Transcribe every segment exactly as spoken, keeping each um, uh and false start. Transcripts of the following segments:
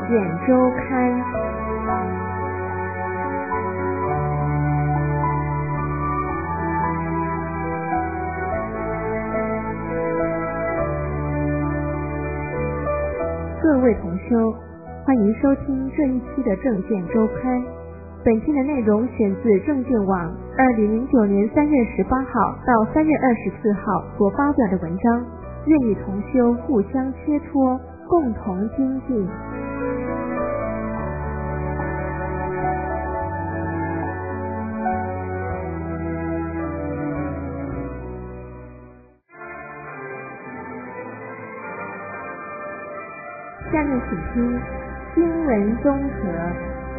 见周刊。各位同修，欢迎收听这一期的证件周刊。本期的内容选自证件网二零零九年三月十八号到三月二十四号所发表的文章，愿与同修互相切磋，共同精进。下面请听新闻综合。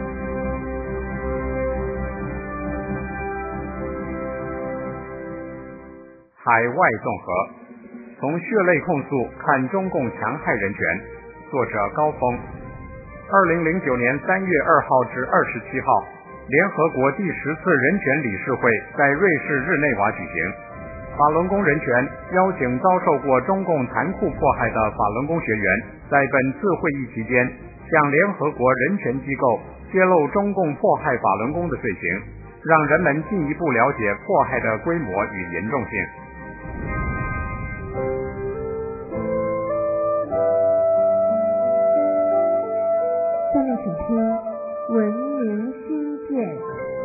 海外综合，从血泪控诉看中共强害人权，作者高峰。二零零九年三月二号至二十七号，联合国第十次人权理事会在瑞士日内瓦举行。法轮功人权邀请遭受过中共残酷迫害的法轮功学员，在本次会议期间向联合国人权机构揭露中共迫害法轮功的罪行，让人们进一步了解迫害的规模与严重性。 下面请听文明新建。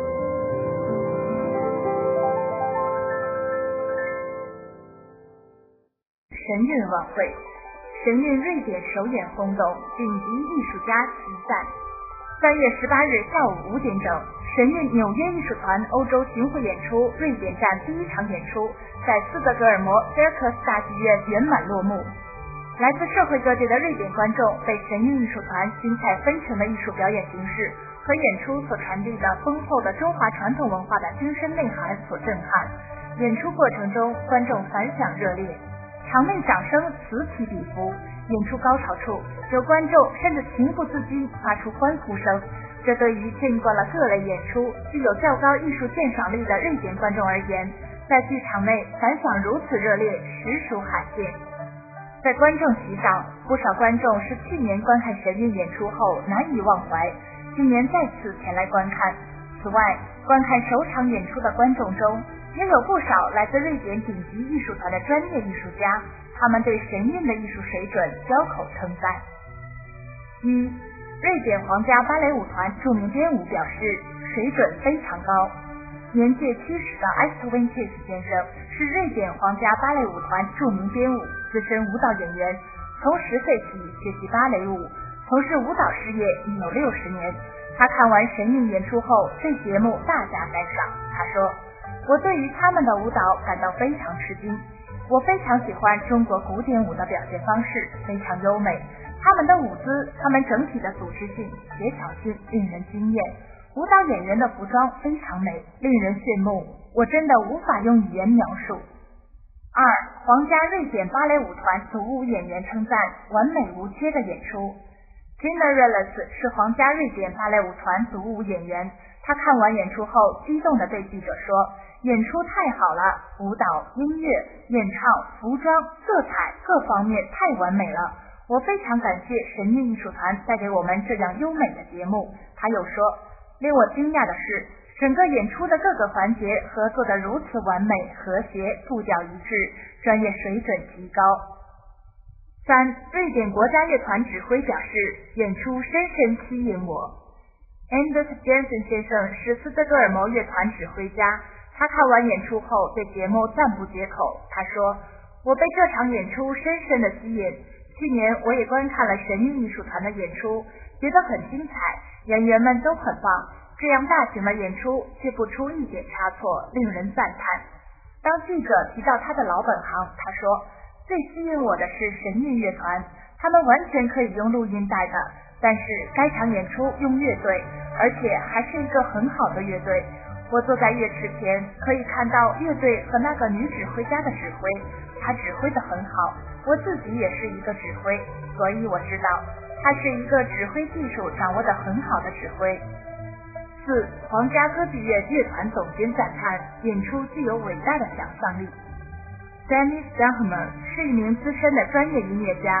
神韵晚会，神韵瑞典首演轰动，顶级艺术家齐散。三月十八日下午五点整，神韵纽约艺术团欧洲巡回演出瑞典站第一场演出在斯德哥尔摩 Circus 大剧院圆满落幕。来自社会各界的瑞典观众被神韵艺术团精彩纷呈的艺术表演形式和演出所传递的丰厚的中华传统文化的精神内涵所震撼。演出过程中，观众反响热烈，场内掌声此起彼伏，演出高潮处，有观众甚至情不自禁发出欢呼声。这对于见惯了各类演出、具有较高艺术鉴赏力的瑞典观众而言，在剧场内反响如此热烈，实属罕见。在观众席上，不少观众是去年观看神韵演出后难以忘怀，今年再次前来观看。此外，观看首场演出的观众中，也有不少来自瑞典顶级艺术团的专业艺术家，他们对神韵的艺术水准交口称赞。一、瑞典皇家芭蕾舞团著名编舞表示，水准非常高。年届七十的埃斯特温切斯先生是瑞典皇家芭蕾舞团著名编舞、资深舞蹈演员，从十岁起学习芭蕾舞，从事舞蹈事业已有六十年。他看完神韵演出后，对节目大加赞赏。他说：“我对于他们的舞蹈感到非常吃惊，我非常喜欢中国古典舞的表现方式，非常优美。他们的舞姿，他们整体的组织性、协调性令人惊艳。舞蹈演员的服装非常美，令人炫目，我真的无法用语言描述。”二、皇家瑞典芭蕾舞团组舞演员称赞完美无缺的演出。Gina Reles 是皇家瑞典芭蕾舞团组舞演员，他看完演出后激动地对记者说：“演出太好了，舞蹈、音乐、演唱、服装、色彩各方面太完美了。我非常感谢神韵艺术团带给我们这样优美的节目。”他又说：“令我惊讶的是，整个演出的各个环节合作得如此完美、和谐，步调一致，专业水准极高。”三、瑞典国家乐团指挥表示，演出深深吸引我。Anders Jensen 先生是斯德哥尔摩乐团指挥家，他看完演出后对节目赞不绝口。他说：“我被这场演出深深的吸引，去年我也观看了神韵艺术团的演出，觉得很精彩，演员们都很棒，这样大型的演出却不出一点差错，令人赞叹。”当记者提到他的老本行，他说：“最吸引我的是神韵乐团，他们完全可以用录音带的，但是该场演出用乐队，而且还是一个很好的乐队。我坐在乐池前，可以看到乐队和那个女指挥家的指挥，她指挥得很好。我自己也是一个指挥，所以我知道她是一个指挥技术掌握得很好的指挥。”四、皇家歌剧院乐团总监赞叹演出具有伟大的想象力。Dennis Dunhammer 是一名资深的专业音乐家，在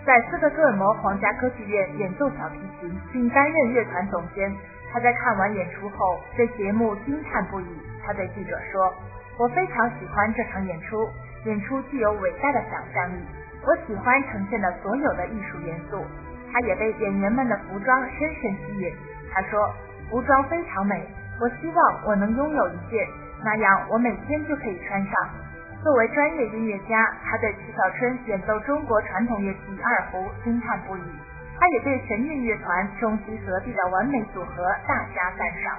在斯德哥尔摩皇家歌剧院演奏小提琴，并担任乐团总监。他在看完演出后对节目惊叹不已。他对记者说：“我非常喜欢这场演出，演出具有伟大的想象力，我喜欢呈现的所有的艺术元素。”他也被演员们的服装深深吸引。他说：“服装非常美，我希望我能拥有一件，那样我每天就可以穿上。”作为专业音乐家，他对曲小春演奏中国传统乐器二胡惊叹不已。他也对神韵乐团中西合璧的完美组合大加赞赏。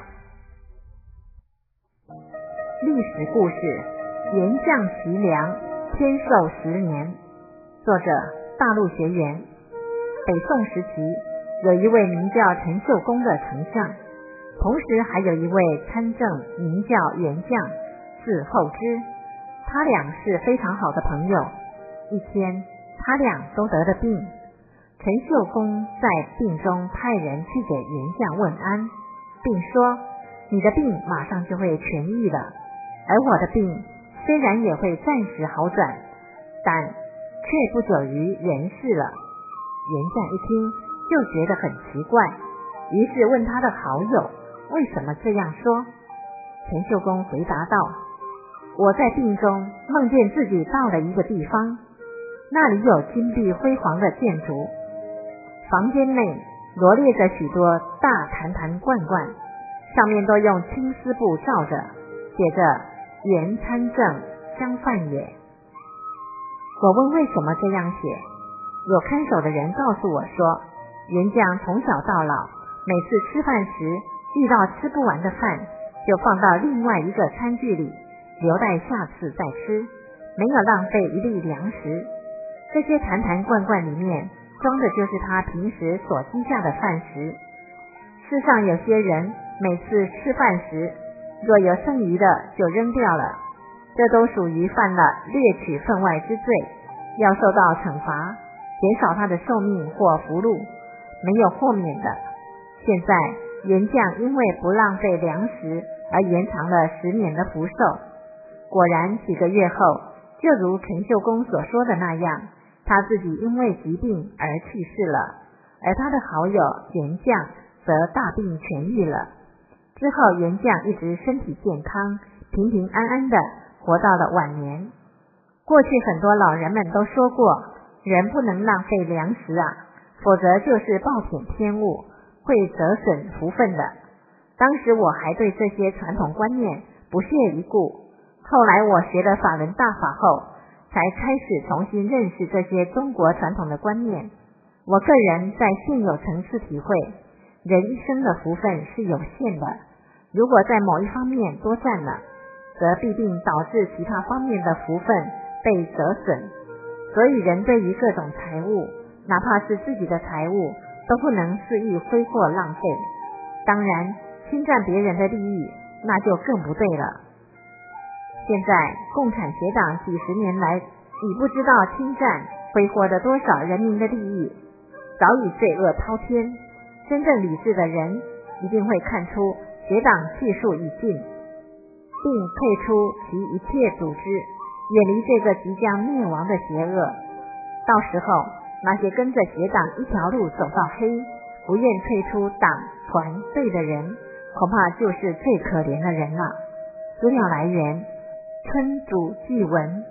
历史故事：岩将齐梁，天寿十年。作者：大陆学员。北宋时期，有一位名叫陈秀公的丞相，同时还有一位参政名叫袁将，字后之。他俩是非常好的朋友。一天，他俩都得了病。陈秀公在病中派人去给袁将问安，并说：“你的病马上就会痊愈了，而我的病虽然也会暂时好转，但却不久于人世了。”袁将一听就觉得很奇怪，于是问他的好友为什么这样说。陈秀公回答道：“我在病中梦见自己到了一个地方，那里有金碧辉煌的建筑，房间内罗列着许多大坛坛罐罐，上面都用青丝布罩着，写着袁参政相犯也。”我问为什么这样写，有看守的人告诉我说，袁将从小到老，每次吃饭时遇到吃不完的饭，就放到另外一个餐具里，留待下次再吃，没有浪费一粒粮食。这些坛坛罐罐里面装的就是他平时所积下的饭食。世上有些人每次吃饭时，若有剩余的就扔掉了，这都属于犯了掠取分外之罪，要受到惩罚，减少他的寿命或福禄，没有豁免的。现在袁将因为不浪费粮食而延长了十年的福寿。果然几个月后，就如陈秀公所说的那样，他自己因为疾病而去世了，而他的好友袁将则大病痊愈了。之后袁将一直身体健康，平平安安的活到了晚年。过去很多老人们都说过，人不能浪费粮食啊，否则就是暴殄天物，会折损福分的。当时我还对这些传统观念不屑一顾，后来我学了法轮大法后，才开始重新认识这些中国传统的观念。我个人在现有层次体会，人一生的福分是有限的，如果在某一方面多占了，则必定导致其他方面的福分被折损。所以人对于各种财物，哪怕是自己的财物，都不能肆意挥霍浪费。当然，侵占别人的利益，那就更不对了。现在共产协党几十年来已不知道侵占挥霍了多少人民的利益，早已罪恶滔天。真正理智的人一定会看出协党气数已尽，并退出其一切组织，远离这个即将灭亡的邪恶。到时候那些跟着协党一条路走到黑，不愿退出党团队的人，恐怕就是最可怜的人了。资料来源：春主祭文。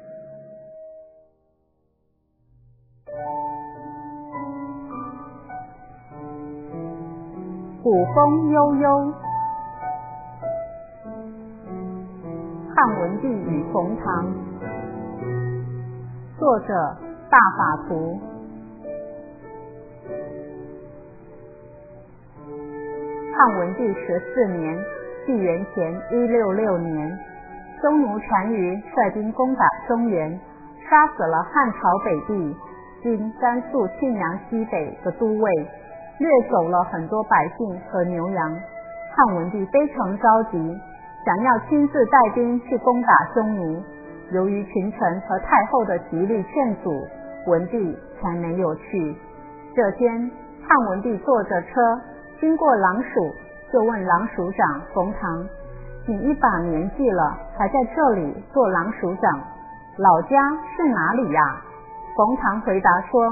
古风悠悠，汉文帝与冯唐。作者：大法图。汉文帝十四年，纪元前一六六年，匈奴单于率兵攻打中原，杀死了汉朝北地今甘肃庆阳西北的都尉，掠走了很多百姓和牛羊。汉文帝非常着急，想要亲自带兵去攻打匈奴。由于群臣和太后的极力劝阻，文帝才没有去。这天，汉文帝坐着车经过狼署，就问狼署长冯唐：“你一把年纪了，还在这里做狼署长，老家是哪里呀？”冯唐回答说：“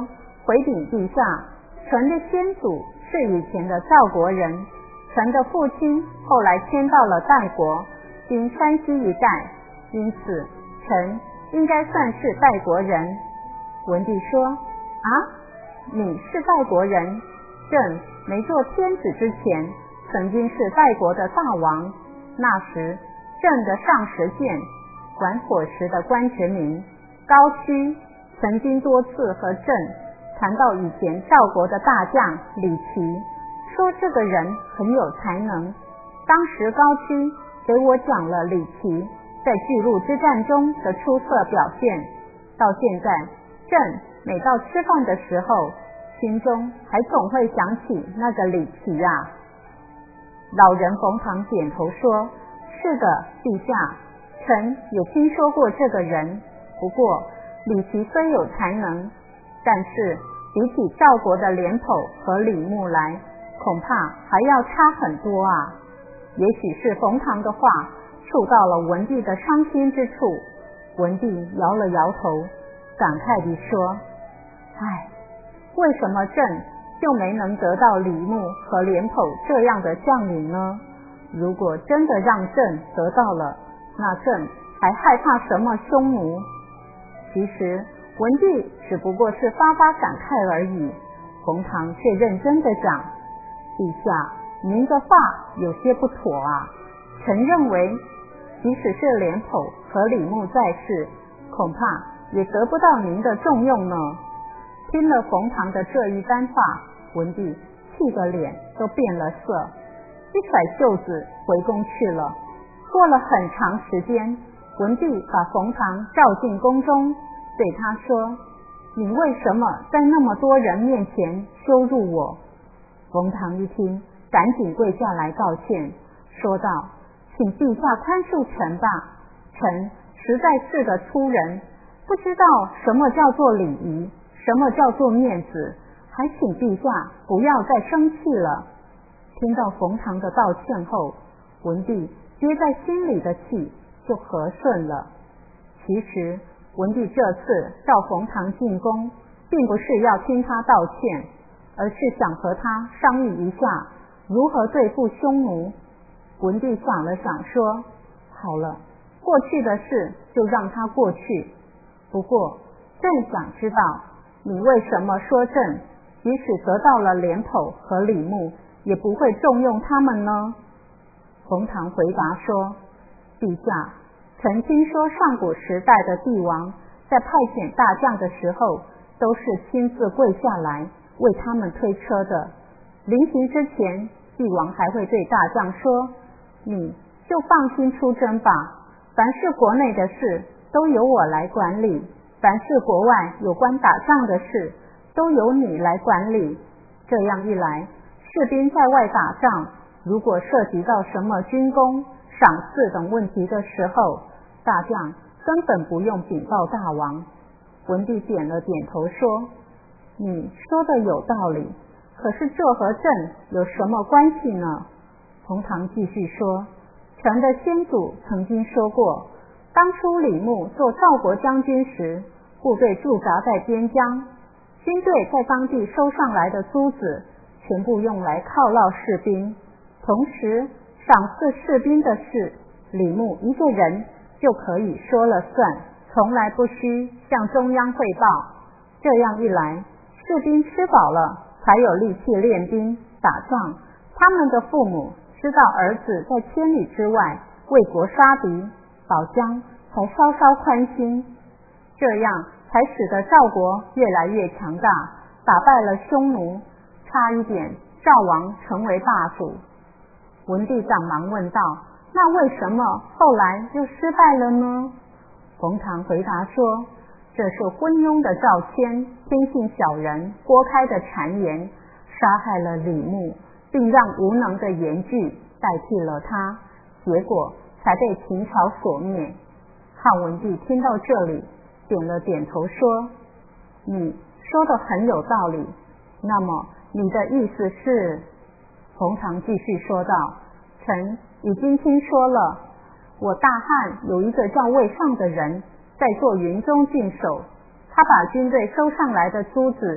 回禀陛下，臣的先祖是以前的赵国人，臣的父亲后来迁到了代国，今山西一带，因此臣应该算是代国人。文帝说：啊，你是代国人？朕没做天子之前，曾经是代国的大王，那时朕的上食监管伙食的官职名高须，曾经多次和朕谈到以前赵国的大将李琦，说这个人很有才能。当时高须给我讲了李琦在巨鹿之战中的出色表现，到现在朕每到吃饭的时候，心中还总会想起那个李琦啊。老人冯唐点头说：是的，陛下，臣也听说过这个人，不过李琦虽有才能，但是比起赵国的廉颇和李牧来，恐怕还要差很多啊。也许是冯唐的话触到了文帝的伤心之处，文帝摇了摇头，感慨地说：唉，为什么朕就没能得到李牧和廉颇这样的将领呢？如果真的让朕得到了，那朕还害怕什么匈奴？其实文帝只不过是发发感慨而已，冯唐却认真地讲：陛下，您的话有些不妥啊。臣认为即使是廉颇和李牧在世，恐怕也得不到您的重用呢。听了冯唐的这一番话，文帝气得脸都变了色，一甩袖子回宫去了。过了很长时间，文帝把冯唐召进宫中，对他说：你为什么在那么多人面前羞辱我？冯唐一听，赶紧跪下来道歉，说道：请陛下宽恕臣吧，臣实在是个粗人，不知道什么叫做礼仪，什么叫做面子，还请陛下不要再生气了。听到冯唐的道歉后，文帝憋在心里的气就和顺了。其实文帝这次召冯唐进宫，并不是要听他道歉，而是想和他商议一下如何对付匈奴。文帝想了想说：好了，过去的事就让它过去，不过朕想知道你为什么说朕即使得到了廉颇和李牧，也不会重用他们呢？冯唐回答说：陛下，曾听说上古时代的帝王在派遣大将的时候，都是亲自跪下来为他们推车的。临行之前，帝王还会对大将说：你就放心出征吧，凡是国内的事都由我来管理，凡是国外有关打仗的事都由你来管理。这样一来，士兵在外打仗，如果涉及到什么军功、赏赐等问题的时候，大将根本不用禀告大王。文帝点了点头说：你说的有道理，可是这和朕有什么关系呢？冯唐继续说：臣的先祖曾经说过，当初李牧做赵国将军时，部队驻扎在边疆，军队在当地收上来的租子全部用来犒劳士兵，同时赏赐士兵的事，李牧一个人就可以说了算，从来不需向中央汇报。这样一来，士兵吃饱了才有力气练兵打仗，他们的父母知道儿子在千里之外为国杀敌，老姜才稍稍宽心，这样才使得赵国越来越强大，打败了匈奴，差一点赵王成为霸主。文帝赶忙问道：那为什么后来又失败了呢？冯唐回答说：这是昏庸的赵谦听信小人郭开的谗言，杀害了李牧，并让无能的严句代替了他，结果才被秦朝所灭。汉文帝听到这里，点了点头说：你说的很有道理，那么你的意思是？冯唐继续说道：臣已经听说了，我大汉有一个叫魏尚的人在做云中郡守，他把军队收上来的租子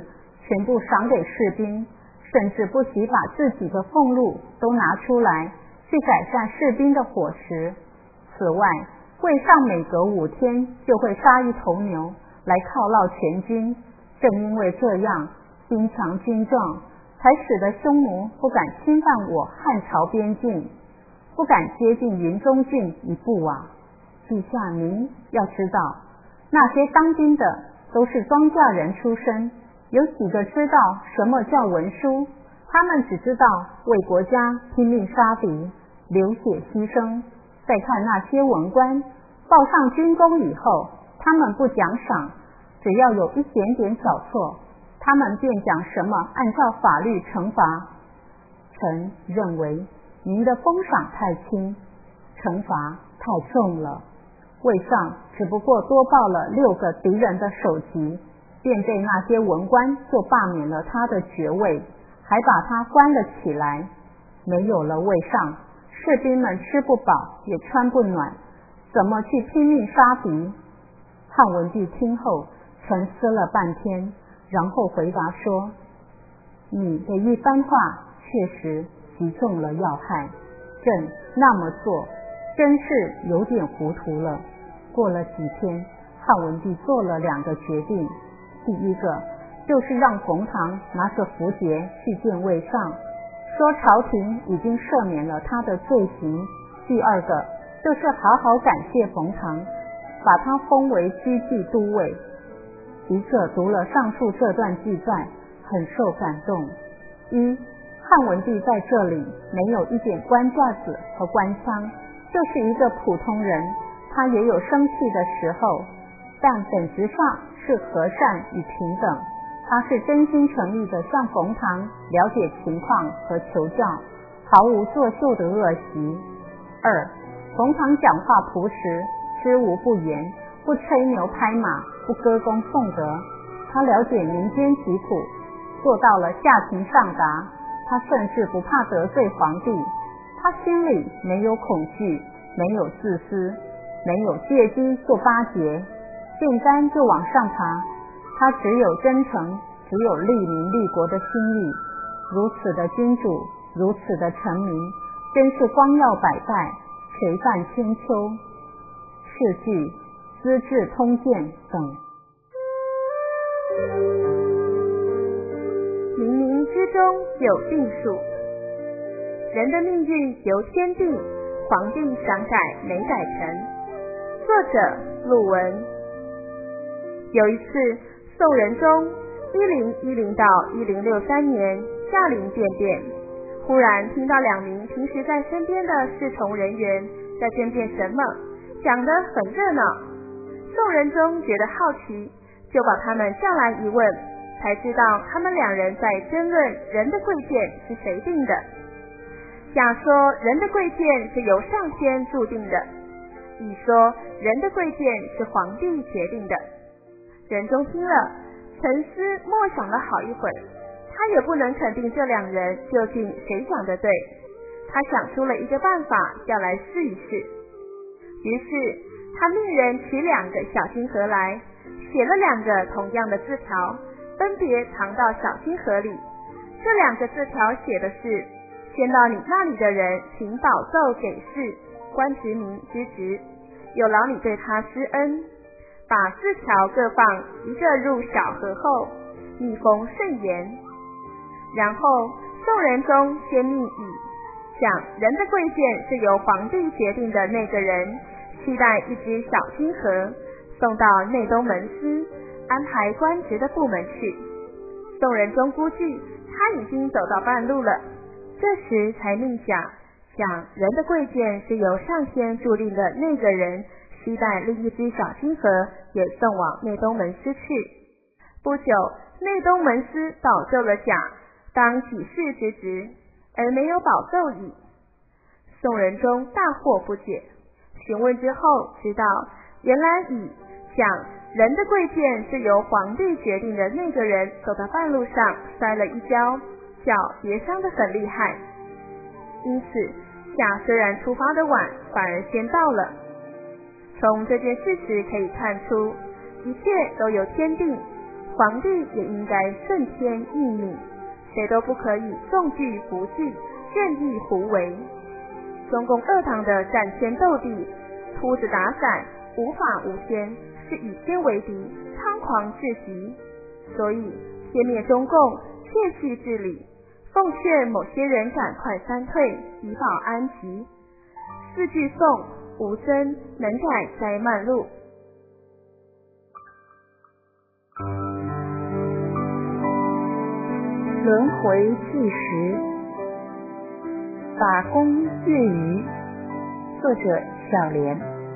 全部赏给士兵，甚至不惜把自己的俸禄都拿出来去改善士兵的伙食。此外，卫上每隔五天就会杀一头牛来犒劳全军。正因为这样，兵强军壮，才使得匈奴不敢侵犯我汉朝边境，不敢接近云中郡一步啊！陛下您要知道，那些当兵的都是庄稼人出身，有几个知道什么叫文书？他们只知道为国家拼命杀敌，流血牺牲。再看那些文官，报上军功以后，他们不奖赏，只要有一点点小错，他们便讲什么按照法律惩罚。臣认为您的封赏太轻，惩罚太重了。卫上只不过多报了六个敌人的首级，便被那些文官就罢免了他的爵位，还把他关了起来。没有了卫上，士兵们吃不饱也穿不暖，怎么去拼命杀敌？汉文帝听后沉思了半天，然后回答说：你的一番话确实击中了要害，朕那么做真是有点糊涂了。过了几天，汉文帝做了两个决定。第一个就是让冯唐拿着符节去见卫上，说朝廷已经赦免了他的罪行。第二个就是好好感谢冯唐，把他封为居济都尉。笔者读了上述这段记载，很受感动。一，汉文帝在这里没有一点官架子和官腔，就是一个普通人，他也有生气的时候，但本质上是和善与平等。他是真心诚意地向冯唐了解情况和求教，毫无作秀的恶习。二，冯唐讲话朴实，知无不言，不吹牛拍马，不歌功颂德。他了解民间疾苦，做到了下情上达。他甚至不怕得罪皇帝，他心里没有恐惧，没有自私，没有借机做巴结，见杆就往上爬。他只有真诚，只有利民利国的心意。如此的君主，如此的臣民，真是光耀百代，垂范千秋。是据《资治通鉴》等。 冥冥之中有定数，人的命运由天定，皇帝想改没改成。作者陆文。有一次，宋仁宗一零一零到一零六三年驾临便殿，忽然听到两名平时在身边的侍从人员在争辩什么，讲得很热闹。宋仁宗觉得好奇，就把他们叫来一问，才知道他们两人在争论人的贵贱是谁定的。甲说人的贵贱是由上天注定的，乙说人的贵贱是皇帝决定的。仁宗听了，沉思默想了好一会儿，他也不能肯定这两人究竟谁讲的对。他想出了一个办法，要来试一试。于是他命人取两个小金盒来，写了两个同样的字条，分别藏到小金盒里。这两个字条写的是：先到你那里的人，请保奏给事，官职民之职，有劳你对他施恩。把字条各放一个入小盒后，密封慎严。然后宋仁宗先命乙讲人的贵贱是由皇帝决定的那个人，期待一只小金盒，送到内东门司，安排官职的部门去。宋仁宗估计他已经走到半路了，这时才命甲讲人的贵贱是由上天注定的那个人，期待另一只小金盒也送往内东门司去。不久，内东门司保奏了甲当给事之职，而没有保奏乙。宋仁宗大惑不解，询问之后知道，原来乙讲人的贵贱是由皇帝决定的那个人走到半路上摔了一跤，脚跌伤得很厉害。因此甲虽然出发的晚，反而先到了。从这件事实可以看出，一切都有天定， 皇帝也应该顺天义命，谁都不可以纵惧不惧，见义胡为。中共二党的战天斗地，秃子打伞，无法无天，是与天为敌，猖狂至极。所以歼灭中共，切系治理，奉劝某些人赶快三退，以保安吉。四句颂，无声能改灾慢路。 轮回计时，打工粤语，作者小莲。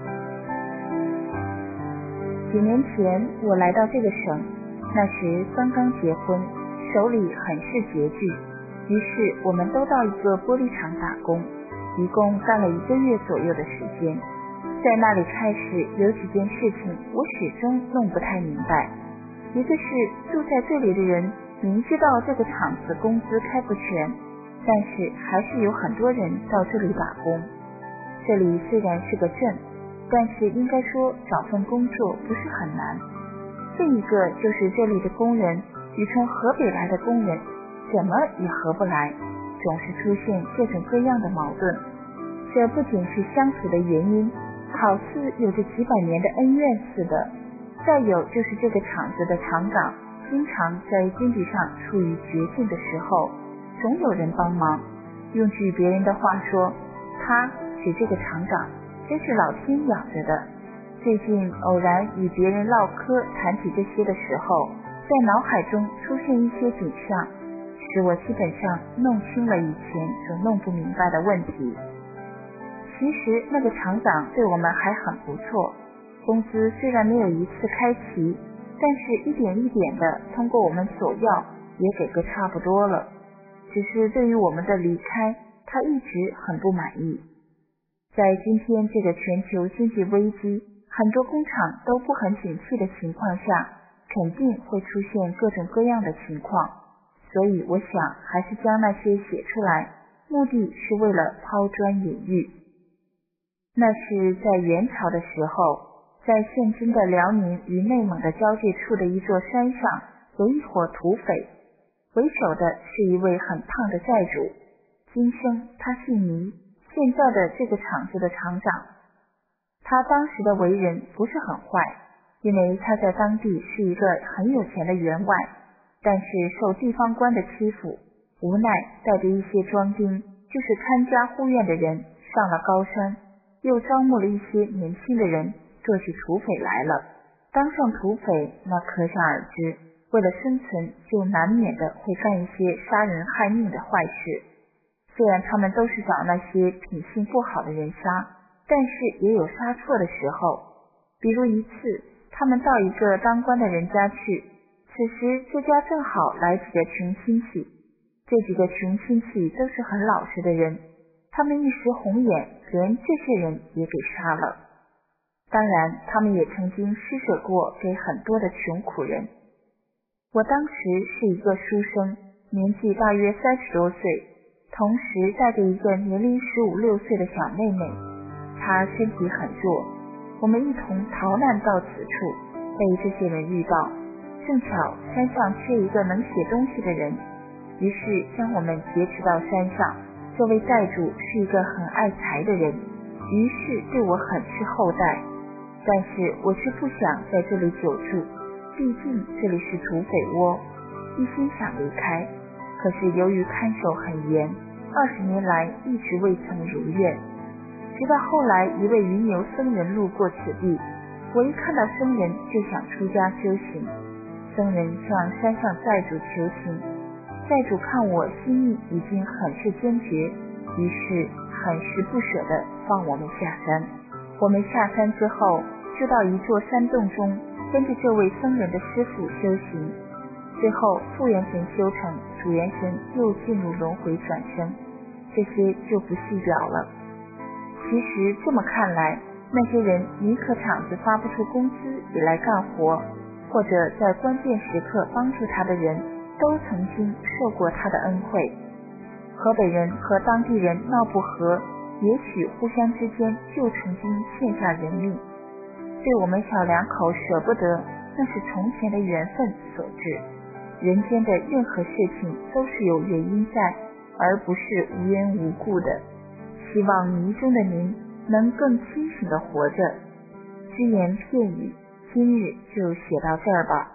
几年前我来到这个省，那时刚刚结婚，手里很是拮据，于是我们都到一个玻璃厂打工，一共干了一个月左右的时间。在那里开始有几件事情我始终弄不太明白，一个是住在这里的人明知道这个厂子工资开不全，但是还是有很多人到这里打工。这里虽然是个镇，但是应该说找份工作不是很难。另一个就是这里的工人与从河北来的工人怎么也合不来，总是出现各种各样的矛盾。这不仅是相处的原因，好似有着几百年的恩怨似的。再有就是这个厂子的厂长经常在经济上处于绝境的时候，总有人帮忙。用句别人的话说，他指这个厂长真是老天养着的。最近偶然与别人唠嗑谈起这些的时候，在脑海中出现一些景象，使我基本上弄清了以前所弄不明白的问题。其实那个厂长对我们还很不错，工资虽然没有一次开齐，但是一点一点的通过我们索要也给个差不多了。只是对于我们的离开，他一直很不满意。在今天这个全球经济危机，很多工厂都不很景气的情况下，肯定会出现各种各样的情况。所以我想还是将那些写出来，目的是为了抛砖引玉。那是在元朝的时候，在现今的辽宁与内蒙的交界处的一座山上，有一伙土匪，为首的是一位很胖的寨主，今生他姓倪，现在的这个厂子的厂长。他当时的为人不是很坏，因为他在当地是一个很有钱的员外，但是受地方官的欺负，无奈带着一些庄丁，就是看家护院的人，上了高山，又招募了一些年轻的人做起土匪来了。当上土匪，那可想而知，为了生存就难免的会干一些杀人害命的坏事。虽然他们都是找那些品性不好的人杀，但是也有杀错的时候。比如一次他们到一个当官的人家去，此时这家正好来几个穷亲戚，这几个穷亲戚都是很老实的人，他们一时红眼，连这些人也给杀了。当然他们也曾经施舍过给很多的穷苦人。我当时是一个书生，年纪大约三十多岁，同时带着一个年龄十五六岁的小妹妹，她身体很弱。我们一同逃难到此处，被这些人遇到，正巧山上缺一个能写东西的人，于是将我们劫持到山上。这位寨主是一个很爱财的人，于是对我很是厚待，但是我却不想在这里久住，毕竟这里是土匪窝，一心想离开，可是由于看守很严，二十年来一直未曾如愿。直到后来一位云游僧人路过此地，我一看到僧人就想出家修行。僧人向山上寨主求情，寨主看我心意已经很是坚决，于是很是不舍地放我们下山。我们下山之后，就到一座山洞中，跟着这位僧人的师父修行。最后复元神修成，主元神又进入轮回转生，这些就不细表了。其实这么看来，那些人宁可厂子发不出工资也来干活，或者在关键时刻帮助他的人，都曾经受过他的恩惠。河北人和当地人闹不和，也许互相之间就曾经欠下人命。对我们小两口舍不得， 那是从前的缘分所致。人间的任何事情都是有原因在，而不是无缘无故的。希望迷中的您能更清醒地活着。只言片语，今日就写到这儿吧。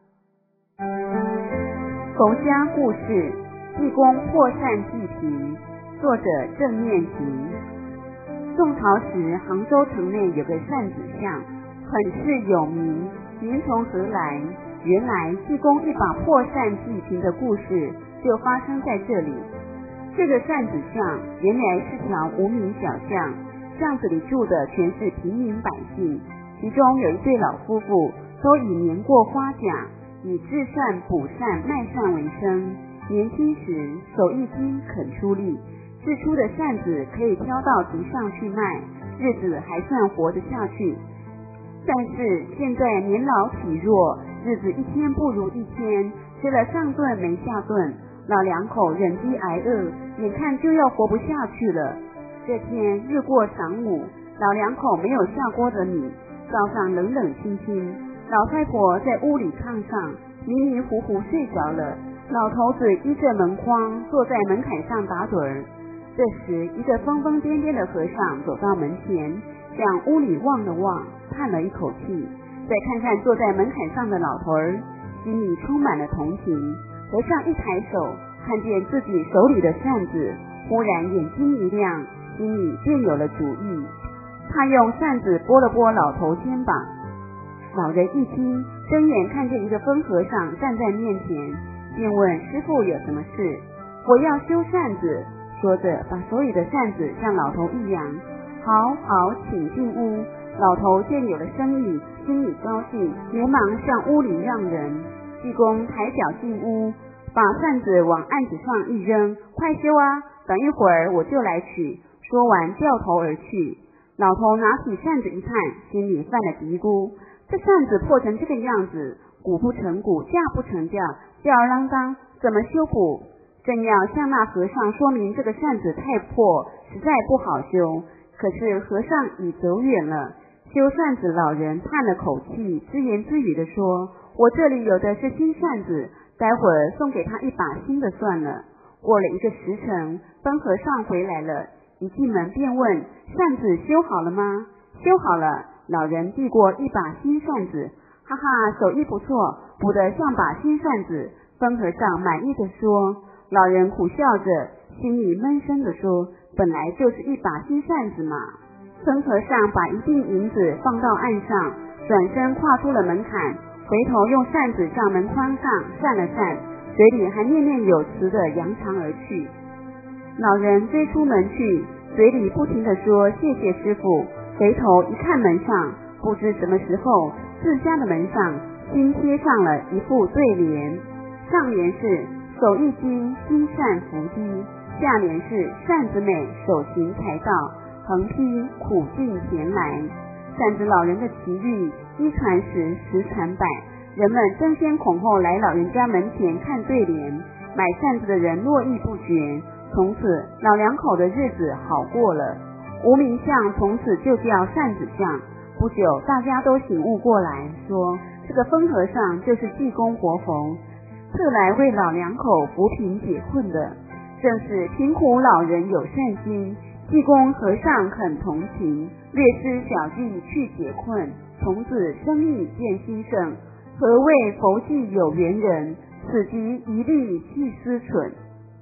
佛家故事：济公破扇祭皮，作者郑念吉。宋朝时，杭州城内有个扇子巷，很是有名。名从何来？原来济公一把破扇祭皮的故事就发生在这里。这个扇子巷原来是条无名小巷，巷子里住的全是平民百姓，其中有一对老夫妇，都以年过花甲，以制扇、补扇、卖扇为生。年轻时手一精，肯出力，制出的扇子可以挑到集上去卖，日子还算活得下去。但是现在年老体弱，日子一天不如一天，吃了上顿没下顿，老两口忍饥挨饿，眼看就要活不下去了。这天日过晌午，老两口没有下锅的米，早上冷冷清清，老太婆在屋里炕上迷迷糊糊睡着了，老头子依着门框坐在门槛上打盹儿。这时一个疯疯癫癫的和尚走到门前，向屋里望了望，叹了一口气，再看看坐在门槛上的老头儿，心里充满了同情。和尚一抬手，看见自己手里的扇子，忽然眼睛一亮，心里便有了主意。他用扇子拨了拨老头肩膀，老人一惊，睁眼看见一个疯和尚站在面前，便问师父有什么事。我要修扇子，说着把手里的扇子向老头一扬。好好，请进屋。老头见有了生意，心里高兴，连忙向屋里让人。济公抬脚进屋，把扇子往案子上一扔，快修啊，等一会儿我就来取。说完掉头而去。老头拿起扇子一看，心里犯了嘀咕，这扇子破成这个样子，鼓不成鼓，架不成架，吊儿郎当，怎么修补？正要向那和尚说明这个扇子太破，实在不好修，可是和尚已走远了。修扇子老人叹了口气，自言自语地说，我这里有的是新扇子，待会儿送给他一把新的算了。过了一个时辰，疯和尚回来了，一进门便问，扇子修好了吗？修好了。老人递过一把新扇子，哈哈，手艺不错，补得像把新扇子。疯和尚满意地说。老人苦笑着，心里闷声地说，本来就是一把新扇子嘛。疯和尚把一锭银子放到案上，转身跨出了门槛，回头用扇子向门框上扇了扇，嘴里还念念有词地扬长而去。老人追出门去，嘴里不停地说谢谢师父，回头一看门上，不知什么时候自家的门上新贴上了一副对联，上联是手一精，心善福低，下联是扇子美，手勤财到，横批苦尽甜来。扇子老人的奇遇一传十，十传百，人们争先恐后来老人家门前看对联，买扇子的人络绎不绝。从此老两口的日子好过了，无名巷从此就叫扇子巷。不久大家都醒悟过来，说这个疯和尚就是济公活佛，特来为老两口扶贫解困的。正是贫苦老人有善心，济公和尚很同情，略施小计去解困，从此生意渐兴盛。何谓佛济有缘人，此即一律弃思忖。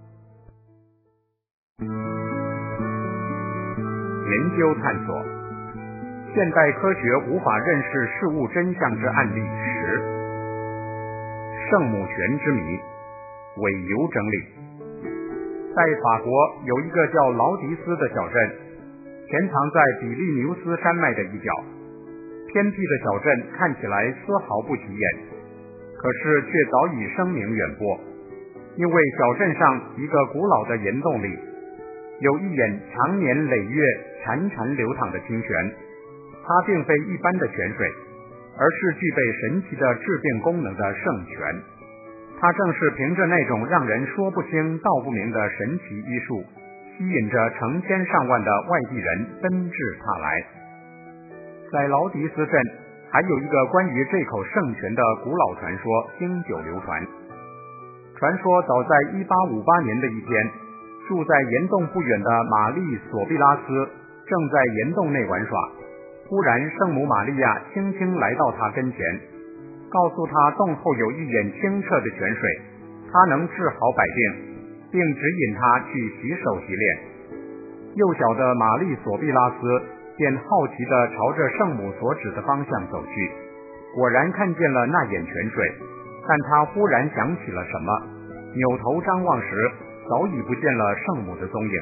研究探索，现代科学无法认识事物真相之案例十，圣母泉之谜，伪邮整理。在法国有一个叫劳迪斯的小镇，潜藏在比利牛斯山脉的一角。偏僻的小镇看起来丝毫不起眼，可是却早已声名远播，因为小镇上一个古老的岩洞里有一眼长年累月潺潺流淌的清泉，它并非一般的泉水，而是具备神奇的治病功能的圣泉。它正是凭着那种让人说不清道不明的神奇医术，吸引着成千上万的外地人奔至它来。在劳迪斯镇还有一个关于这口圣泉的古老传说经久流传。传说早在一八五八年的一天，住在岩洞不远的玛丽索庇拉斯正在岩洞内玩耍，忽然圣母玛利亚轻轻来到他跟前，告诉他洞后有一眼清澈的泉水，它能治好百病，并指引他去洗手洗脸。幼小的玛丽索庇拉斯便好奇地朝着圣母所指的方向走去，果然看见了那眼泉水，但他忽然想起了什么，扭头张望时，早已不见了圣母的踪影。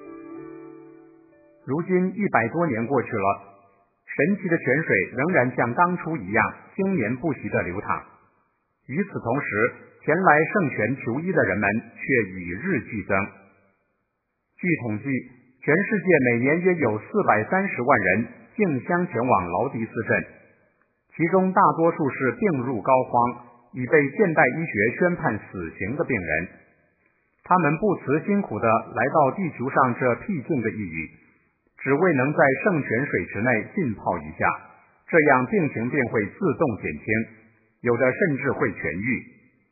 如今一百多年过去了，神奇的泉水仍然像当初一样经年不息地流淌。与此同时，前来圣泉求医的人们却与日俱增。据统计，全世界每年约有四百三十万人竞相前往劳迪斯镇，其中大多数是病入膏肓，已被现代医学宣判死刑的病人。他们不辞辛苦地来到地球上这僻静的一隅，只为能在圣泉水池内浸泡一下，这样病情便会自动减轻，有的甚至会痊愈。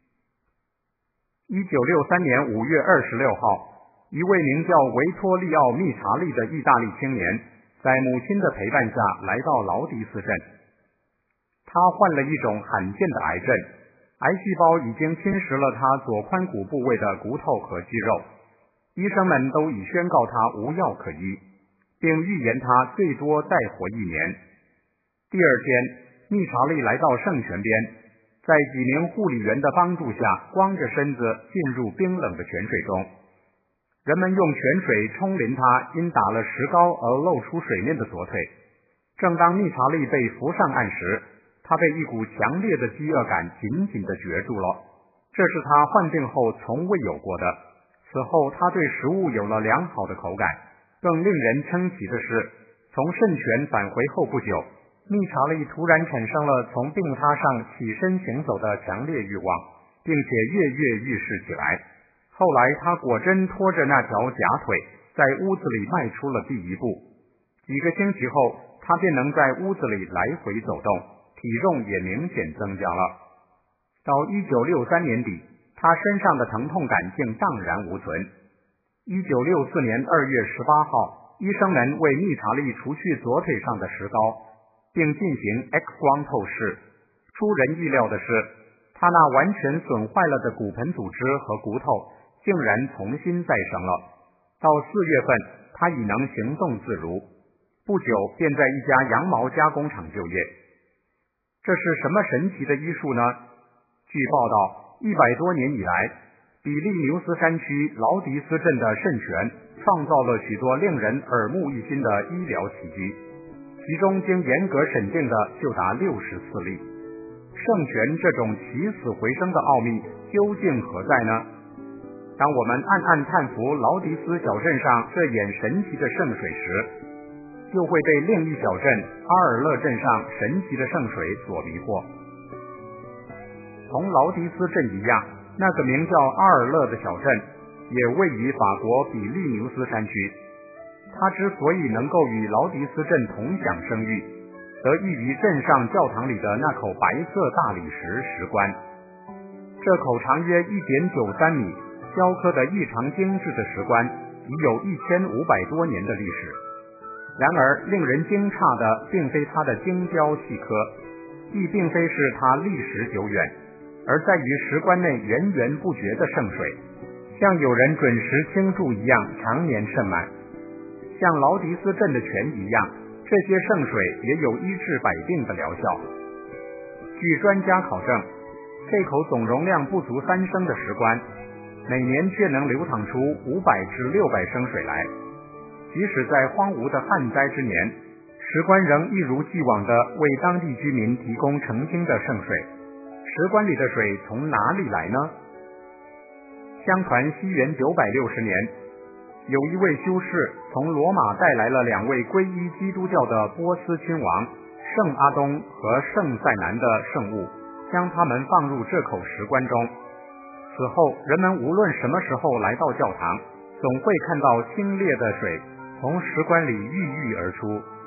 一九六三年五月二十六号，一位名叫维托利奥·密查利的意大利青年，在母亲的陪伴下来到劳迪斯镇。他患了一种罕见的癌症，癌细胞已经侵蚀了他左髋骨部位的骨头和肌肉，医生们都已宣告他无药可医，并预言他最多再活一年。第二天，密查利来到圣泉边，在几名护理员的帮助下，光着身子进入冰冷的泉水中。人们用泉水冲淋他因打了石膏而露出水面的左腿。正当密查利被扶上岸时，他被一股强烈的饥饿感紧紧地攫住了，这是他患病后从未有过的。此后他对食物有了良好的口感。更令人称奇的是，从圣泉返回后不久，密查利突然产生了从病榻上起身行走的强烈欲望，并且跃跃欲试起来。后来他果真拖着那条假腿在屋子里迈出了第一步，几个星期后，他便能在屋子里来回走动，体重也明显增加了。到一九六三年底，他身上的疼痛感竟荡然无存。一九六四年二月十八号，医生们为密查利除去左腿上的石膏，并进行 X 光透视。出人意料的是，他那完全损坏了的骨盆组织和骨头竟然重新再生了。到四月份，他已能行动自如，不久便在一家羊毛加工厂就业。这是什么神奇的医术呢？据报道，一百多年以来，比利牛斯山区劳迪斯镇的圣泉创造了许多令人耳目一新的医疗奇迹，其中经严格审定的就达六十四例。圣泉这种起死回生的奥秘究竟何在呢？当我们暗暗叹服劳迪斯小镇上这眼神奇的圣水时，就会被另一小镇阿尔勒镇上神奇的圣水所迷惑。同劳迪斯镇一样，那个名叫阿尔勒的小镇也位于法国比利牛斯山区。它之所以能够与劳迪斯镇同享声誉，得益于镇上教堂里的那口白色大理石石棺。这口长约 一点九三米、雕刻得异常精致的石棺已有一千五百多年的历史。然而令人惊诧的并非它的精雕细刻，亦并非是它历史久远，而在于石棺内源源不绝的圣水，像有人准时倾注一样常年渗满。像劳迪斯镇的泉一样，这些圣水也有医治百病的疗效。据专家考证，这口总容量不足三升的石棺，每年却能流淌出五百至六百升水来。即使在荒芜的旱灾之年，石棺仍一如既往地为当地居民提供澄清的圣水。石棺里的水从哪里来呢？相传西元九百六十年，有一位修士从罗马带来了两位皈依基督教的波斯亲王圣阿东和圣塞南的圣物，将他们放入这口石棺中。此后，人们无论什么时候来到教堂，总会看到清冽的水从石棺里郁郁而出。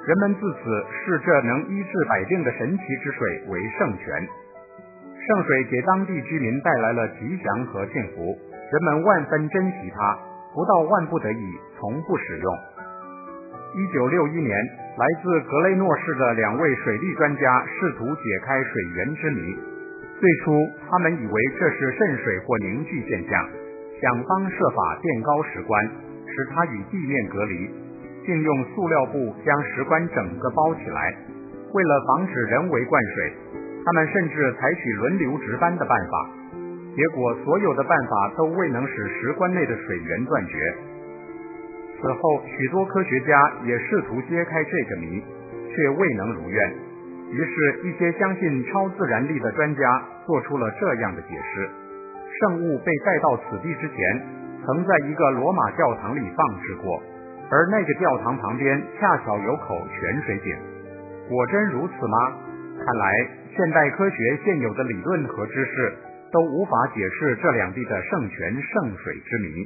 人们自此视这能医治百病的神奇之水为圣泉。圣水给当地居民带来了吉祥和幸福，人们万分珍惜它，不到万不得已从不使用。一九六一年，来自格雷诺市的两位水利专家试图解开水源之谜。最初他们以为这是渗水或凝聚现象，想方设法垫高石棺，使它与地面隔离，并用塑料布将石棺整个包起来。为了防止人为灌水，他们甚至采取轮流值班的办法，结果所有的办法都未能使石棺内的水源断绝。此后许多科学家也试图揭开这个谜，却未能如愿。于是一些相信超自然力的专家做出了这样的解释：圣物被带到此地之前，曾在一个罗马教堂里放置过，而那个教堂旁边恰巧有口泉水井。果真如此吗？看来现代科学现有的理论和知识都无法解释这两地的圣泉圣水之谜。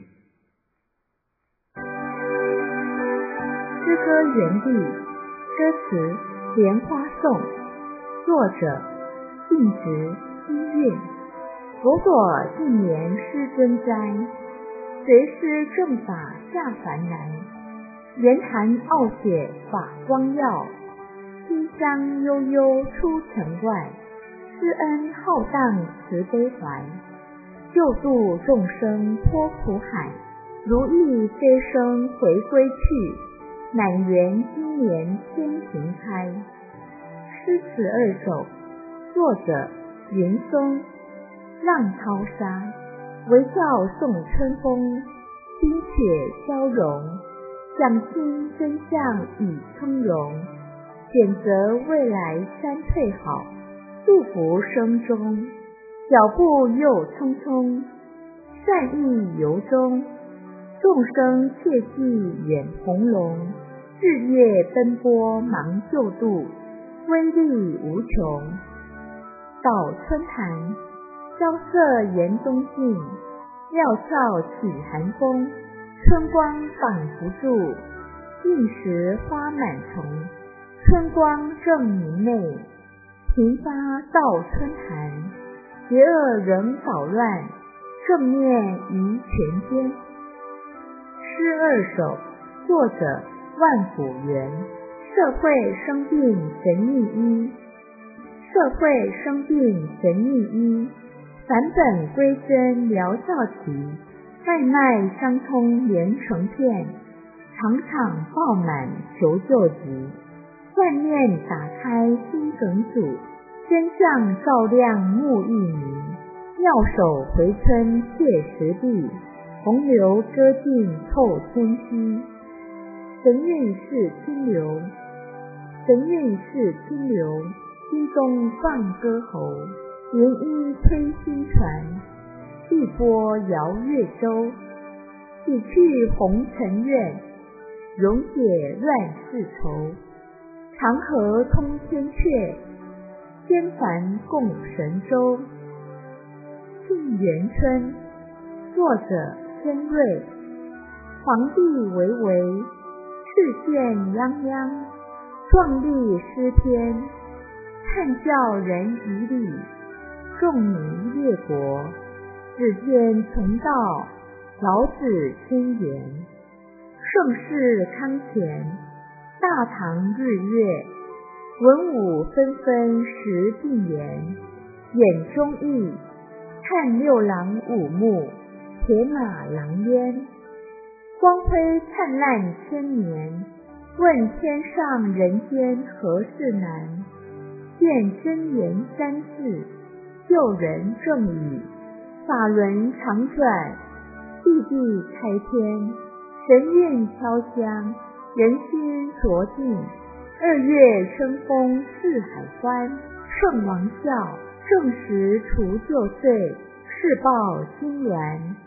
诗歌园地，歌词莲花颂，作者净植音乐。佛果近年师尊哉，随师正法下凡来。言谈傲雪法光耀，馨香悠悠出城外。施恩浩荡慈悲怀，救度众生脱苦海。如意飞升回归去，满园今年千庭开。诗词二首，作者云松。浪淘沙，微笑送春风，冰雪消融，讲清真相已从容。选择未来三退好，祝福声中，脚步又匆匆，善意由衷。众生切记远红龙，日夜奔波忙救度，威力无穷。到春潭，萧瑟严冬尽，料峭起寒风。春光挡不住，应时花满丛。春光正明媚，频发到春潭。邪恶仍捣乱，正面于全间。诗二首，作者万古元。社会生病神秘医，社会生病神秘医，返本归真疗效奇。脉脉相通连成片，场场爆满求救急。幻念打开心梗阻，真相照亮目翳迷。妙手回春切实地，洪流割尽透天机。神韵是清流，神韵是清流，心中放歌喉。涟漪推星船，碧波摇月舟。洗去红尘怨，溶解乱世愁。长河通天阙，千帆共神州。沁园春，作者天瑞。皇帝巍巍，赤剑泱泱，壮丽诗篇，叹教人以礼，众民列国。只见从道，老子千言。盛世康乾，大唐日月。文武纷纷识并言，眼中意，看六郎五目，铁马狼烟。光辉灿烂千年，问天上人间何事难？见真言三字，救人正语。法轮常转，地地开天。神韵飘香，人心浊净。二月生风四海欢，圣王笑，正时除旧岁，世报金元。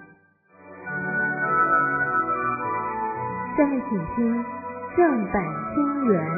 下面请听正版金元。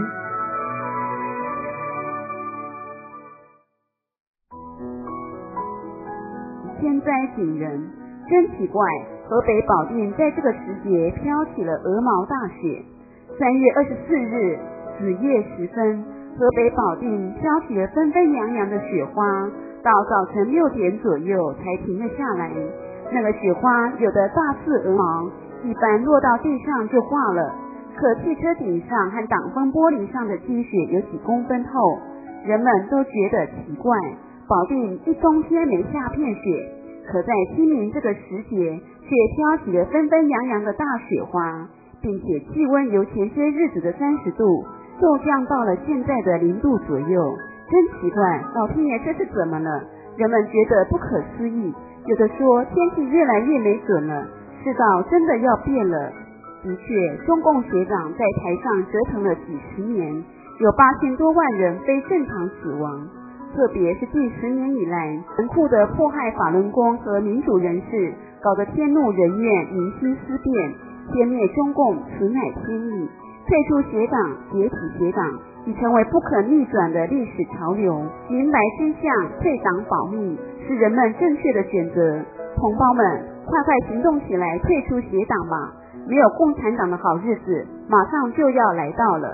天灾景人，真奇怪，河北保定在这个时节飘起了鹅毛大雪。三月二十四日， 子夜时分，河北保定飘起了纷纷扬扬的雪花，到早晨六点左右才停了下来。那个雪花有的大似鹅毛，一般落到地上就化了，可汽车顶上和挡风玻璃上的积雪有几公分厚，人们都觉得奇怪，保定一冬天没下片雪，可在清明这个时节却飘起了纷纷扬扬的大雪花，并且气温由前些日子的三十度骤降到了现在的零度左右，真奇怪，老天爷这是怎么了？人们觉得不可思议，有的说天气越来越没准了，世道真的要变了。的确，中共学长在台上折腾了几十年，有八千多万人非正常死亡，特别是近十年以来，残酷的迫害法轮功和民主人士，搞得天怒人怨，民心思变，歼灭中共此乃天意，退出学党，解体学党已成为不可逆转的历史潮流。明白真相，退党保密是人们正确的选择。同胞们，快快行动起来，退出学党吧！没有共产党的好日子马上就要来到了。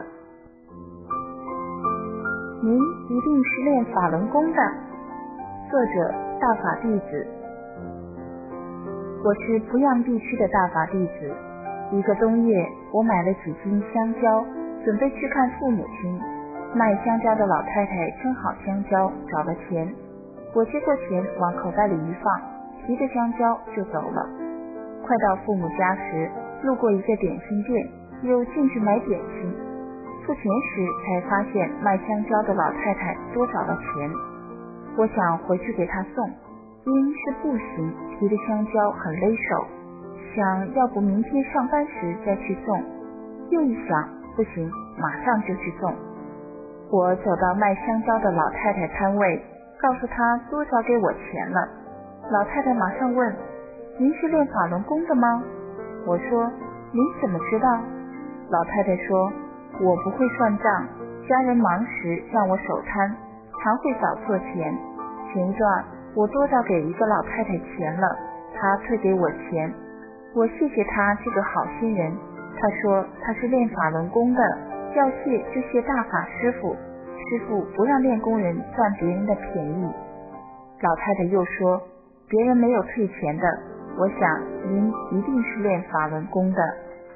您一定是练法轮功的。作者大法弟子。我是濮阳地区的大法弟子。一个冬夜，我买了几斤香蕉，准备去看父母亲。卖香蕉的老太太称好香蕉，找了钱。我接过钱往口袋里一放，提着香蕉就走了。快到父母家时，路过一个点心店，又进去买点心。付钱时才发现卖香蕉的老太太多找了钱。我想回去给她送，因是步行，提着香蕉很勒手，想要不明天上班时再去送。又一想，不行，马上就去送。我走到卖香蕉的老太太摊位，告诉她多少给我钱了。老太太马上问：您是练法轮功的吗？我说：您怎么知道？老太太说：我不会算账，家人忙时让我守摊，常会找错钱。前一段我多找给一个老太太钱了，她退给我钱，我谢谢她这个好心人。她说她是练法轮功的，要谢就谢大法师父，师父不让练功人赚别人的便宜。老太太又说：别人没有退钱的，我想您一定是练法轮功的。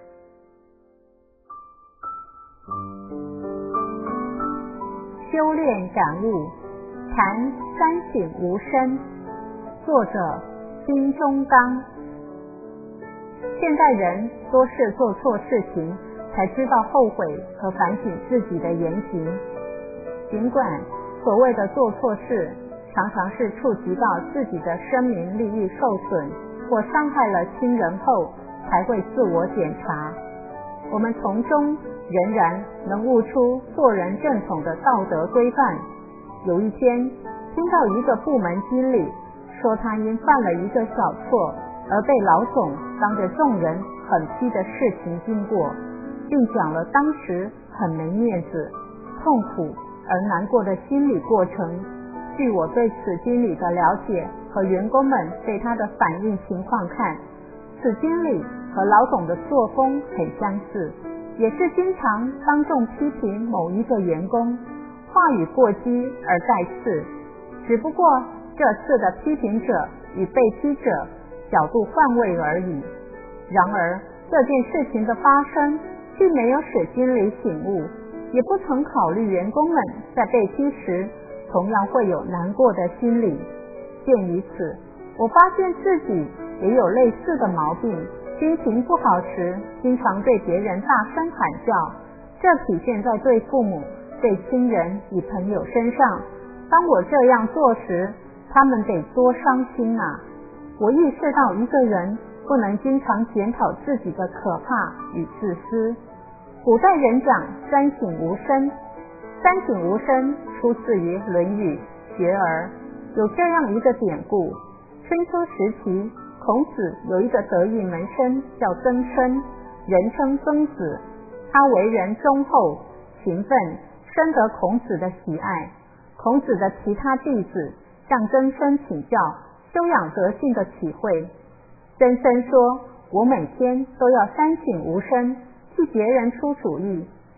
修炼感悟，谈三省吾身。作者金钟刚。现代人多是做错事情才知道后悔和反省自己的言行，尽管所谓的做错事常常是触及到自己的生命利益受损或伤害了亲人后才会自我检查，我们从中仍然能悟出做人正统的道德规范。有一天听到一个部门经理说他因犯了一个小错而被老总当着众人狠批的事情经过，并讲了当时很没面子、痛苦而难过的心理过程。据我对此经理的了解和员工们对他的反应情况看，此经理和老总的作风很相似，也是经常当众批评某一个员工，话语过激而带刺，只不过这次的批评者与被批者角度换位而已。然而这件事情的发生并没有使经理醒悟，也不曾考虑员工们在被批时同样会有难过的心理。鉴于此，我发现自己也有类似的毛病，心情不好时经常对别人大声喊叫，这体现在对父母、对亲人与朋友身上。当我这样做时，他们得多伤心啊！我意识到一个人不能经常检讨自己的可怕与自私。古代人讲三省吾身，三省吾身出自于《论语·学而》，有这样一个典故：春秋时期，孔子有一个得意门生叫曾参，人称曾子。他为人忠厚、勤奋，深得孔子的喜爱。孔子的其他弟子向曾参请教修养德性的体会。曾参说：我每天都要三省吾身，替别人出主意，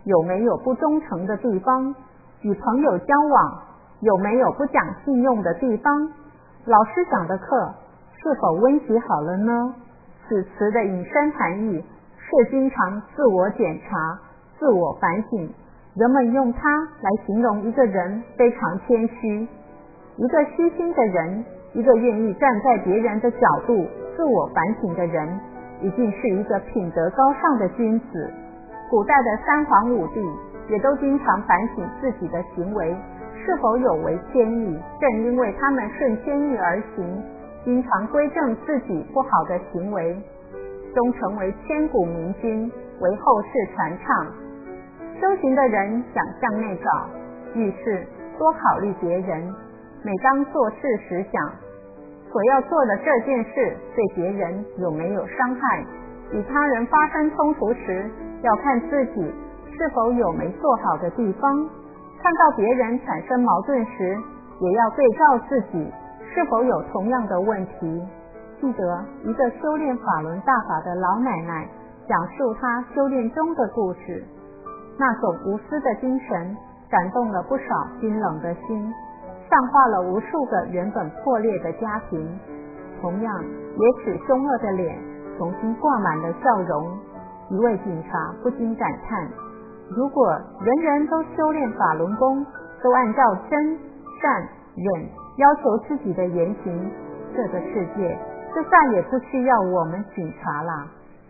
有没有不忠诚的地方？与朋友交往有没有不讲信用的地方？老师讲的课是否温习好了呢？此词的引申含义是经常自我检查、自我反省，人们用它来形容一个人非常谦虚，一个虚心的人，一个愿意站在别人的角度自我反省的人，一定是一个品德高尚的君子。古代的三皇五帝也都经常反省自己的行为是否有违天意，正因为他们顺天意而行，经常规正自己不好的行为，终成为千古明君，为后世传唱。修行的人想向内找，遇事多考虑别人，每当做事时想所要做的这件事对别人有没有伤害，与他人发生冲突时要看自己是否有没做好的地方，看到别人产生矛盾时也要对照自己是否有同样的问题。记得一个修炼法轮大法的老奶奶讲述她修炼中的故事，那种无私的精神感动了不少冰冷的心，淡化了无数个原本破裂的家庭，同样也使凶恶的脸重新挂满了笑容。一位警察不禁感叹，如果人人都修炼法轮功，都按照真善忍要求自己的言行，这个世界就再也不需要我们警察啦。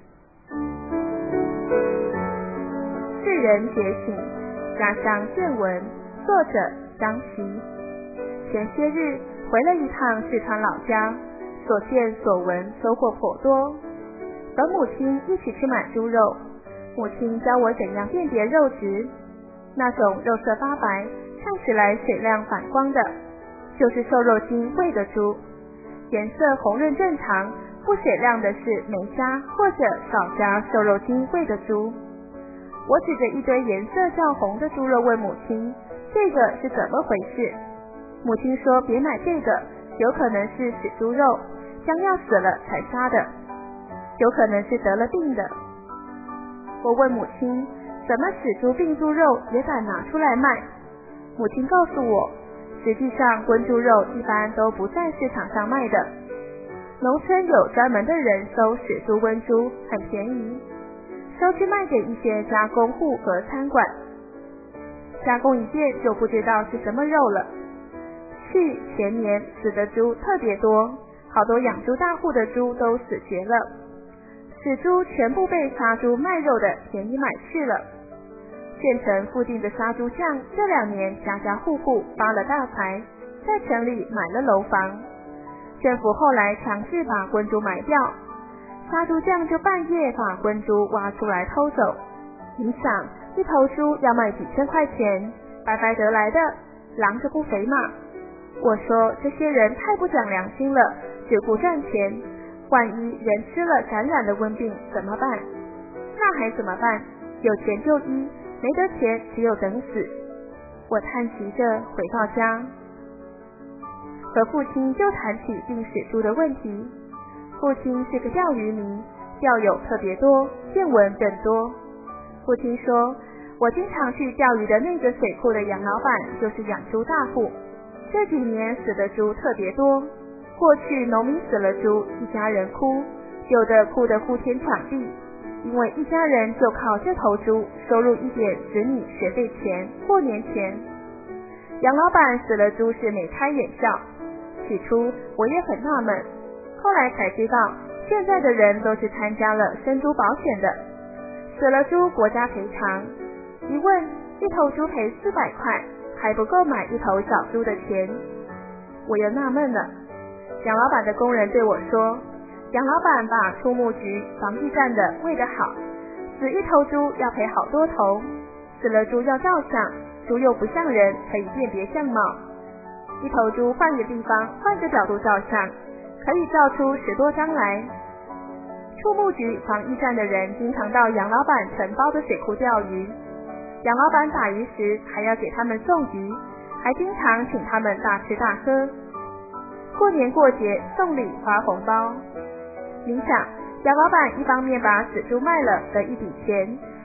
世人觉醒，家乡见闻，作者张琪。前些日回了一趟四川老家，所见所闻收获颇多。和母亲一起去买猪肉，母亲教我怎样辨别肉质，那种肉色发白，看起来水亮反光的，就是瘦肉精贵的猪；颜色红润正常，不水亮的是没加或者少加瘦肉精贵的猪。我指着一堆颜色较红的猪肉问母亲，这个是怎么回事？母亲说别买这个，有可能是死猪肉，将要死了才杀的，有可能是得了病的。我问母亲，什么死猪病猪肉也敢拿出来卖？母亲告诉我，实际上荤猪肉一般都不在市场上卖的，农村有专门的人收死猪温猪，很便宜，收去卖给一些加工户和餐馆，加工一遍就不知道是什么肉了。去前年死的猪特别多，好多养猪大户的猪都死绝了，死猪全部被杀猪卖肉的便宜买去了。县城附近的杀猪匠这两年家家户户发了大财，在城里买了楼房，政府后来强制把荤猪买掉，杀猪匠就半夜把荤猪挖出来偷走。你想，一头猪要卖几千块钱，白白得来的，狼着不肥嘛。我说这些人太不讲良心了，只顾赚钱，万一人吃了感染了瘟病怎么办？那还怎么办？有钱就医，没得钱只有等死。我叹息着回到家，和父亲就谈起病死猪的问题。父亲是个钓鱼迷，钓友特别多，见闻更多。父亲说，我经常去钓鱼的那个水库的杨老板就是养猪大户，这几年死的猪特别多。过去农民死了猪，一家人哭，有的哭得呼天抢地，因为一家人就靠这头猪收入一点子女学费钱、过年钱。杨老板死了猪是眉开眼笑，起初我也很纳闷，后来才知道现在的人都是参加了生猪保险的，死了猪国家赔偿，一问一头猪赔四百块，还不够买一头小猪的钱。我又纳闷了，杨老板的工人对我说，杨老板把畜牧局防疫站的喂得好，死一头猪要赔好多头，死了猪要照相，猪又不像人，可以辨别相貌，一头猪换个地方换个角度照相，可以照出十多张来。畜牧局防疫站的人经常到杨老板承包的水库钓鱼，杨老板打鱼时还要给他们送鱼，还经常请他们大吃大喝，过年过节送礼发红包。你想，杨老板一方面把死猪卖了得一笔钱，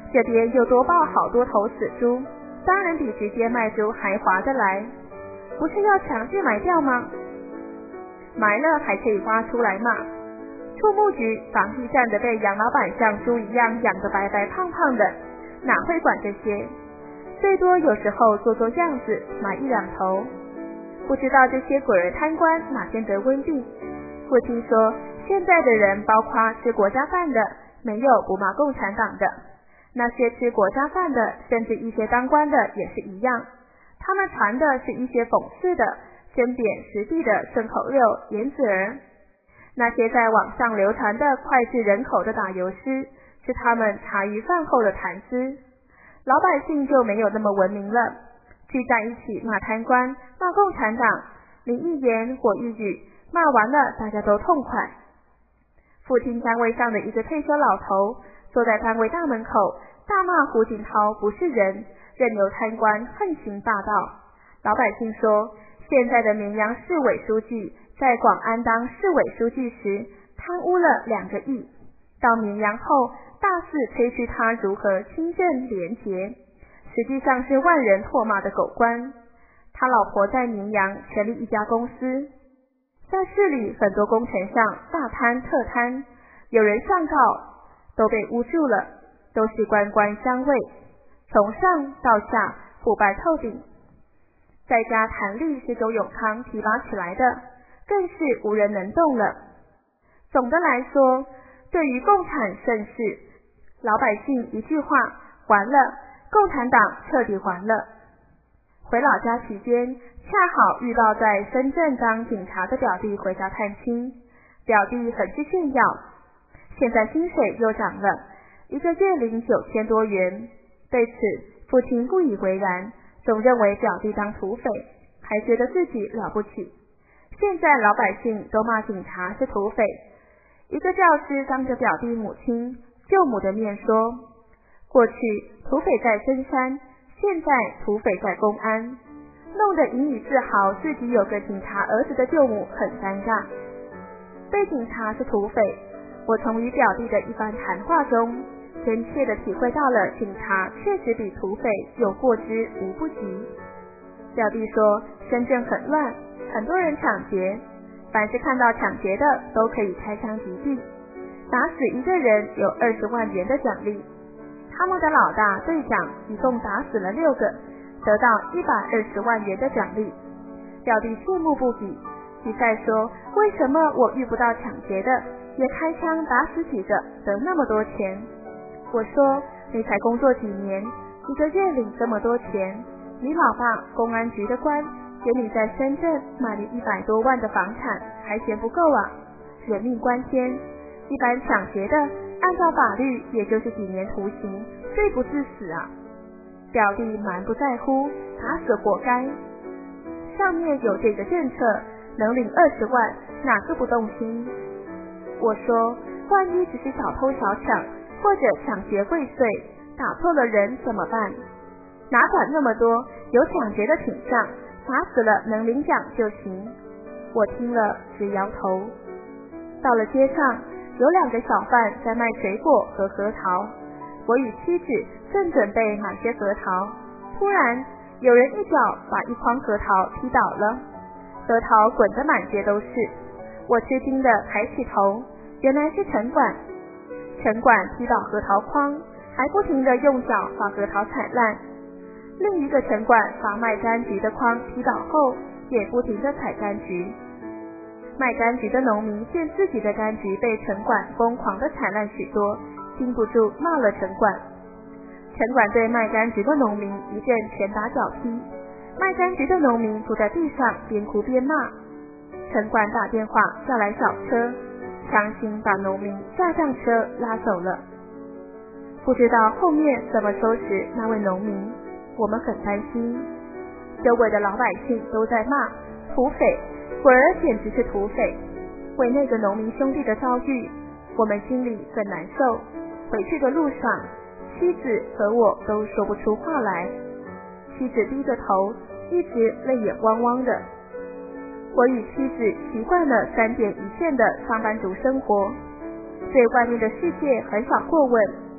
这边又多抱好多头死猪，当然比直接卖猪还划得来。不是要强制埋掉吗？埋了还可以挖出来嘛。畜牧局房地站的被杨老板像猪一样养得白白胖胖的，哪会管这些？最多有时候做做样子，买一两头。不知道这些鬼儿贪官哪天得瘟病。父亲说，现在的人包括吃国家饭的，没有不骂共产党的。那些吃国家饭的，甚至一些当官的也是一样。他们传的是一些讽刺的、针砭时弊的顺口溜、言子儿。那些在网上流传的脍炙人口的打油诗，是他们茶余饭后的谈资。老百姓就没有那么文明了，聚在一起骂贪官、骂共产党，你一言我一语，骂完了大家都痛快。父亲单位上的一个退休老头坐在单位大门口，大骂胡锦涛不是人，任由贪官横行霸道。老百姓说，现在的绵阳市委书记在广安当市委书记时贪污了两个亿，到绵阳后大肆吹嘘他如何清正廉洁，实际上是万人唾骂的狗官。他老婆在绵阳成立一家公司，在市里很多工程上大贪特贪，有人上告都被污住了，都是官官相卫，从上到下腐败透顶。在家谭力是周永康提拔起来的，更是无人能动了。总的来说，对于共产盛世，老百姓一句话，完了，共产党彻底完了。回老家期间，恰好遇到在深圳当警察的表弟回家探亲，表弟很是炫耀，现在薪水又涨了，一个月领九千多元。对此，父亲不以为然，总认为表弟当土匪，还觉得自己了不起。现在老百姓都骂警察是土匪。一个教师当着表弟母亲舅母的面说，过去土匪在深山，现在土匪在公安，弄得引以自豪自己有个警察儿子的舅母很尴尬。被警察是土匪，我从与表弟的一番谈话中真切地体会到了警察确实比土匪有过之无不及。表弟说，深圳很乱，很多人抢劫，凡是看到抢劫的都可以开枪击毙，打死一个人有二十万元的奖励。他们的老大队长一共打死了六个，得到一百二十万元的奖励。表弟羡慕不已，比赛说，为什么我遇不到抢劫的，也开枪打死几个，得那么多钱？我说，你才工作几年，一个月领这么多钱，你老爸公安局的官给你在深圳买了一百多万的房产，还嫌不够啊？人命关天，一般抢劫的按照法律也就是几年徒刑，罪不至死啊。表弟蛮不在乎，打死活该。上面有这个政策，能领二十万，哪个不动心？我说，万一只是小偷小抢，或者抢劫未遂，打错了人怎么办？哪管那么多，有抢劫的挺上，打死了能领奖就行。我听了直摇头。到了街上，有两个小贩在卖水果和核桃，我与妻子正准备买些核桃，突然有人一脚把一筐核桃踢倒了，核桃滚得满街都是。我吃惊地抬起头，原来是城管。城管踢倒核桃筐，还不停地用脚把核桃踩烂。另一个城管把卖柑橘的筐踢倒后，也不停地采柑橘。卖柑橘的农民见自己的柑橘被城管疯狂地踩烂许多，禁不住骂了城管。城管对卖柑橘的农民一阵拳打脚踢，卖柑橘的农民坐在地上边哭边骂。城管打电话叫来小车，强行把农民架上车拉走了。不知道后面怎么收拾那位农民，我们很担心。周围的老百姓都在骂土匪，鬼儿简直是土匪。为那个农民兄弟的遭遇，我们心里很难受。回去的路上，妻子和我都说不出话来。妻子低着头，一直泪眼汪汪的。我与妻子习惯了三点一线的上班族生活，对外面的世界很少过问。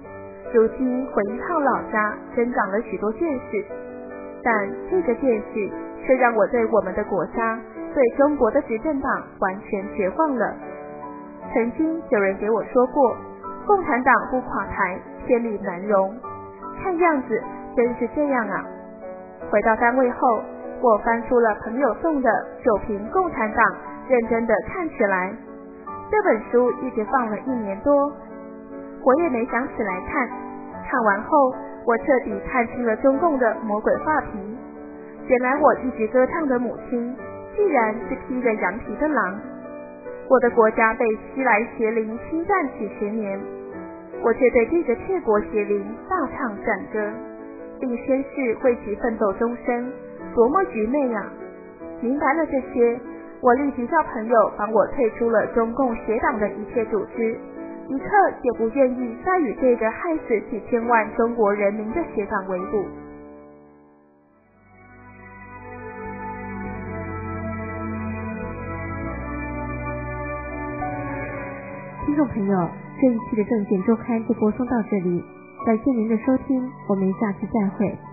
如今回一趟老家，增长了许多见识，但这个见识却让我对我们的国家，对中国的执政党完全绝望了。曾经有人给我说过，共产党不垮台，天理难容。看样子真是这样啊。回到单位后，我翻出了朋友送的《九评共产党》，认真的看起来。这本书一直放了一年多，我也没想起来看。看完后，我彻底看清了中共的魔鬼画皮。原来我一直歌唱的母亲，既然是披着羊皮的狼。我的国家被西来邪灵侵占几十年，我却对这个窃国邪灵大唱赞歌，并宣誓为其奋斗终身，多么愚昧啊！明白了这些，我立即叫朋友帮我退出了中共邪党的一切组织，一刻也不愿意再与这个害死几千万中国人民的邪党为伍。 听众朋友，这一期的证件周刊就播送到这里，感谢您的收听，我们下期再会。